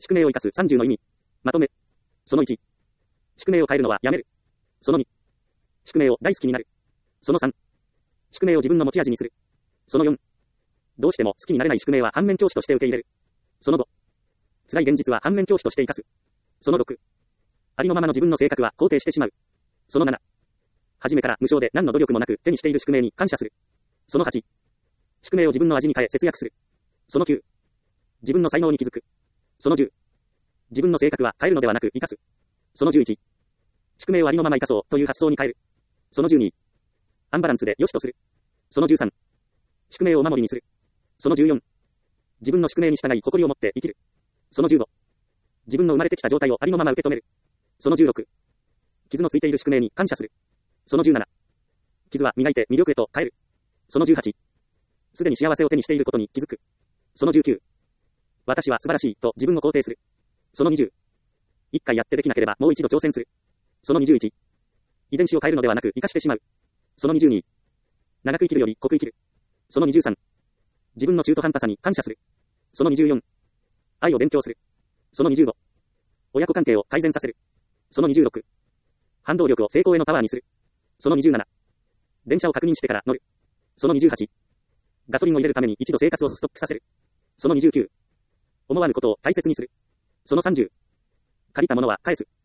宿命を生かす30の意味。まとめ。その1。宿命を変えるのはやめる。その2。宿命を大好きになる。その3。宿命を自分の持ち味にする。その4。どうしても好きになれない宿命は反面教師として受け入れる。その5。辛い現実は反面教師として生かす。その6。ありのままの自分の性格は肯定してしまう。その7。初めから無償で何の努力もなく手にしている宿命に感謝する。その8。宿命を自分の味に変え節約する。その9。自分の才能に気づく。その10。自分の性格は変えるのではなく生かす。その11。宿命をありのまま生かそうという発想に変える。その12。アンバランスで良しとする。その13。宿命をお守りにする。その14。自分の宿命に従い誇りを持って生きる。その15。自分の生まれてきた状態をありのまま受け止める。その16。傷のついている宿命に感謝する。その17。傷は磨いて魅力へと変える。その18。すでに幸せを手にしていることに気づく。その19。私は素晴らしいと自分を肯定する。その20。一回やってできなければもう一度挑戦する。その21。遺伝子を変えるのではなく生かしてしまう。その22。長く生きるより濃く生きる。その23。自分の中途半端さに感謝する。その24。愛を勉強する。その25。親子関係を改善させる。その26。反動力を成功へのパワーにする。その27。電車を確認してから乗る。その28。ガソリンを入れるために一度生活をストップさせる。その29。思わぬことを大切にする。その30。借りたものは返す。